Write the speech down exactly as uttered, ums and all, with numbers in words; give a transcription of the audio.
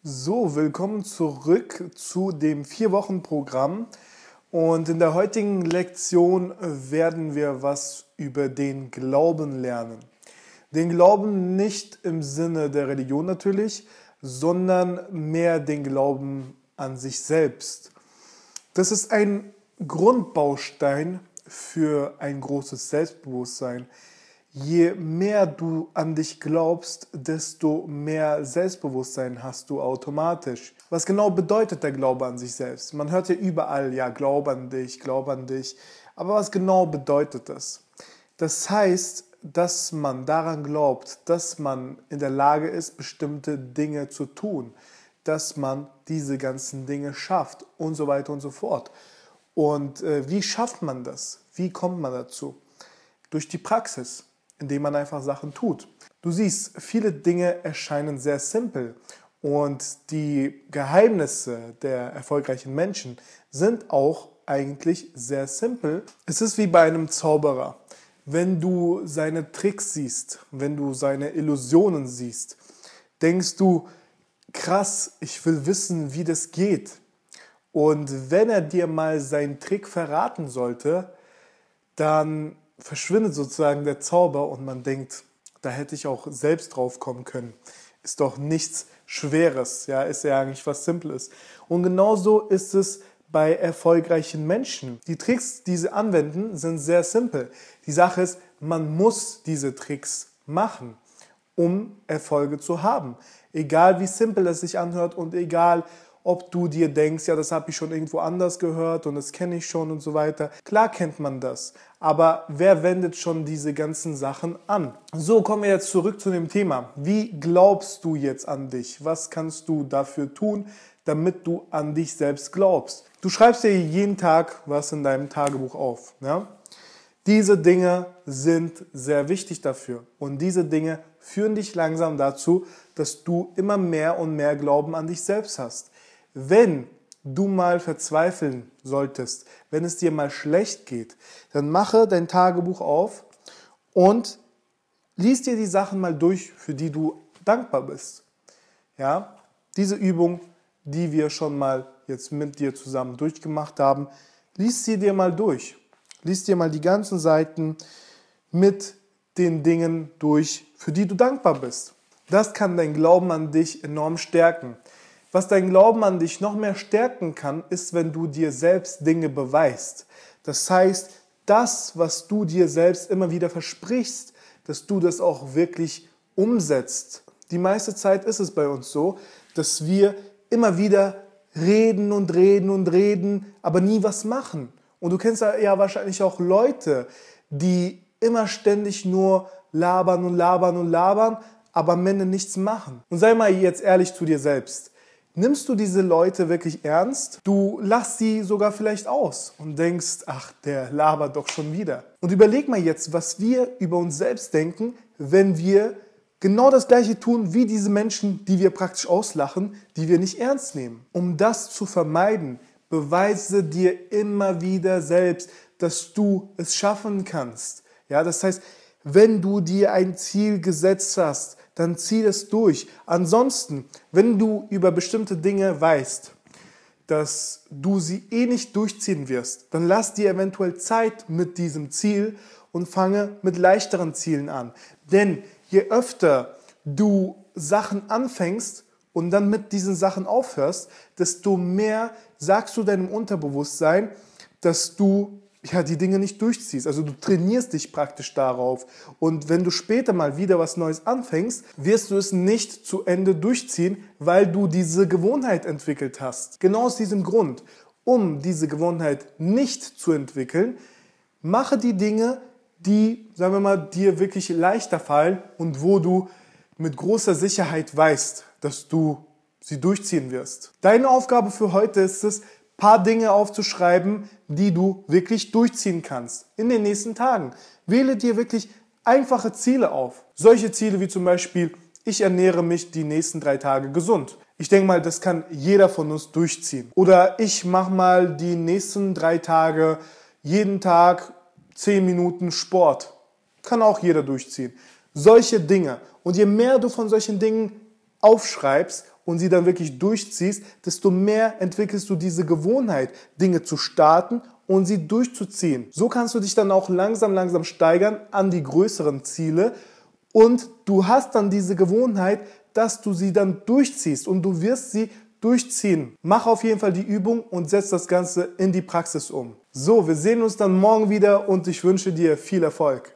So, willkommen zurück zu dem Vier-Wochen-Programm. Und in der heutigen Lektion werden wir was über den Glauben lernen. Den Glauben nicht im Sinne der Religion natürlich, sondern mehr den Glauben an sich selbst. Das ist ein Grundbaustein für ein großes Selbstbewusstsein. Je mehr du an dich glaubst, desto mehr Selbstbewusstsein hast du automatisch. Was genau bedeutet der Glaube an sich selbst? Man hört ja überall, ja, glaub an dich, glaub an dich. Aber was genau bedeutet das? Das heißt, dass man daran glaubt, dass man in der Lage ist, bestimmte Dinge zu tun, dass man diese ganzen Dinge schafft und so weiter und so fort. Und äh, wie schafft man das? Wie kommt man dazu? Durch die Praxis, indem man einfach Sachen tut. Du siehst, viele Dinge erscheinen sehr simpel und die Geheimnisse der erfolgreichen Menschen sind auch eigentlich sehr simpel. Es ist wie bei einem Zauberer. Wenn du seine Tricks siehst, wenn du seine Illusionen siehst, denkst du, krass, ich will wissen, wie das geht. Und wenn er dir mal seinen Trick verraten sollte, dann verschwindet sozusagen der Zauber und man denkt, da hätte ich auch selbst drauf kommen können. Ist doch nichts Schweres, ja, ist ja eigentlich was Simples. Und genauso ist es bei erfolgreichen Menschen. Die Tricks, die sie anwenden, sind sehr simpel. Die Sache ist, man muss diese Tricks machen, um Erfolge zu haben. Egal wie simpel es sich anhört und egal, ob du dir denkst, ja, das habe ich schon irgendwo anders gehört und das kenne ich schon und so weiter. Klar kennt man das, aber wer wendet schon diese ganzen Sachen an? So, kommen wir jetzt zurück zu dem Thema. Wie glaubst du jetzt an dich? Was kannst du dafür tun, damit du an dich selbst glaubst? Du schreibst dir jeden Tag was in deinem Tagebuch auf. Ja? Diese Dinge sind sehr wichtig dafür und diese Dinge führen dich langsam dazu, dass du immer mehr und mehr Glauben an dich selbst hast. Wenn du mal verzweifeln solltest, wenn es dir mal schlecht geht, dann mache dein Tagebuch auf und lies dir die Sachen mal durch, für die du dankbar bist. Ja, diese Übung, die wir schon mal jetzt mit dir zusammen durchgemacht haben, lies sie dir mal durch. Lies dir mal die ganzen Seiten mit den Dingen durch, für die du dankbar bist. Das kann dein Glauben an dich enorm stärken. Was dein Glauben an dich noch mehr stärken kann, ist, wenn du dir selbst Dinge beweist. Das heißt, das, was du dir selbst immer wieder versprichst, dass du das auch wirklich umsetzt. Die meiste Zeit ist es bei uns so, dass wir immer wieder reden und reden und reden, aber nie was machen. Und du kennst ja wahrscheinlich auch Leute, die immer ständig nur labern und labern und labern, aber am Ende nichts machen. Und sei mal jetzt ehrlich zu dir selbst. Nimmst du diese Leute wirklich ernst? Du lachst sie sogar vielleicht aus und denkst, ach, der labert doch schon wieder. Und überleg mal jetzt, was wir über uns selbst denken, wenn wir genau das Gleiche tun wie diese Menschen, die wir praktisch auslachen, die wir nicht ernst nehmen. Um das zu vermeiden, beweise dir immer wieder selbst, dass du es schaffen kannst. Ja, das heißt, wenn du dir ein Ziel gesetzt hast, dann zieh es durch. Ansonsten, wenn du über bestimmte Dinge weißt, dass du sie eh nicht durchziehen wirst, dann lass dir eventuell Zeit mit diesem Ziel und fange mit leichteren Zielen an. Denn je öfter du Sachen anfängst und dann mit diesen Sachen aufhörst, desto mehr sagst du deinem Unterbewusstsein, dass du ja, die Dinge nicht durchziehst. Also du trainierst dich praktisch darauf. Und wenn du später mal wieder was Neues anfängst, wirst du es nicht zu Ende durchziehen, weil du diese Gewohnheit entwickelt hast. Genau aus diesem Grund, um diese Gewohnheit nicht zu entwickeln, mache die Dinge, die, sagen wir mal, dir wirklich leichter fallen und wo du mit großer Sicherheit weißt, dass du sie durchziehen wirst. Deine Aufgabe für heute ist es, paar Dinge aufzuschreiben, die du wirklich durchziehen kannst in den nächsten Tagen. Wähle dir wirklich einfache Ziele auf. Solche Ziele wie zum Beispiel, ich ernähre mich die nächsten drei Tage gesund. Ich denke mal, das kann jeder von uns durchziehen. Oder ich mache mal die nächsten drei Tage jeden Tag zehn Minuten Sport. Kann auch jeder durchziehen. Solche Dinge. Und je mehr du von solchen Dingen aufschreibst, und sie dann wirklich durchziehst, desto mehr entwickelst du diese Gewohnheit, Dinge zu starten und sie durchzuziehen. So kannst du dich dann auch langsam, langsam steigern an die größeren Ziele und du hast dann diese Gewohnheit, dass du sie dann durchziehst und du wirst sie durchziehen. Mach auf jeden Fall die Übung und setz das Ganze in die Praxis um. So, wir sehen uns dann morgen wieder und ich wünsche dir viel Erfolg.